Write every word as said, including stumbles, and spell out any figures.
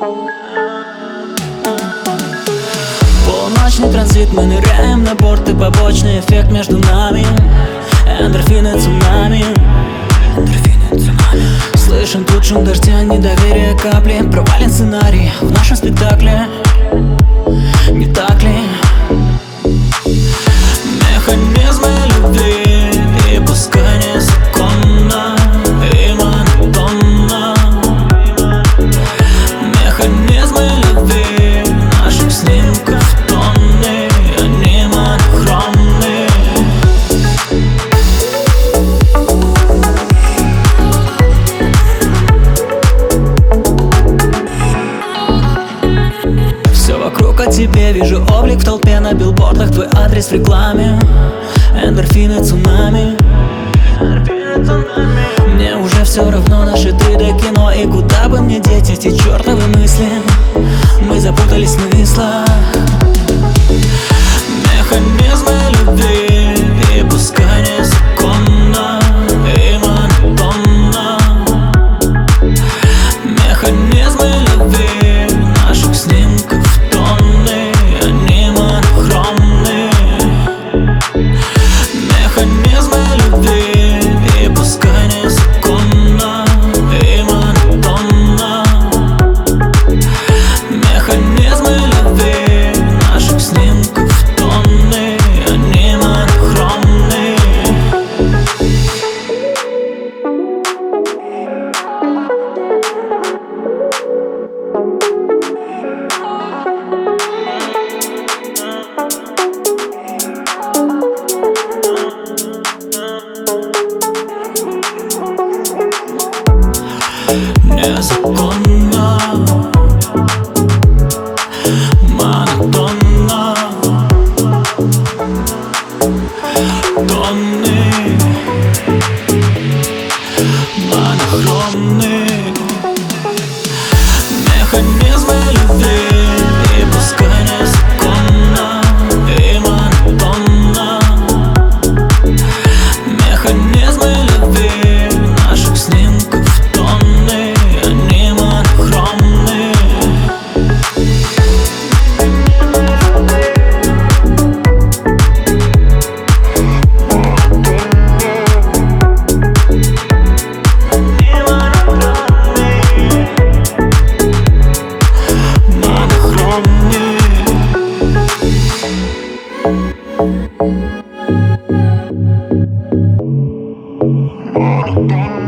Полночный транзит, мы ныряем на борт, и побочный эффект между нами. Эндорфины цунами, эндорфины цунами. Слышен тут шум дождя, недоверие капли. Провален сценарий в нашем спектакле, не так ли? Механизмы любви, и пускай незаконно и монотонно. Механизмы любви наших снимков тонны, они монохромны. Все вокруг о тебе, вижу облик в толпе, на билбордах твой адрес в рекламе. Эндорфины цунами, эндорфины цунами. Мне уже все равно наше три дэ кино, и куда бы мне деть эти чертовы мысли. Мы запутались в смыслах. Механизмы любви, и пускай незаконно и монотонно. Механизмы любви наших снимков тонны, они монохромны. Механизмы любви, и пускай незаконно и монотонно. Механизмы любви наших снимков тонны, они монохромны. Незаконно, монотонно, тонны, монохромны. Механизмы любви, и пускай незаконно и монотонно. Механизмы любви наших снимков тонны, они монохромны. Монохромны.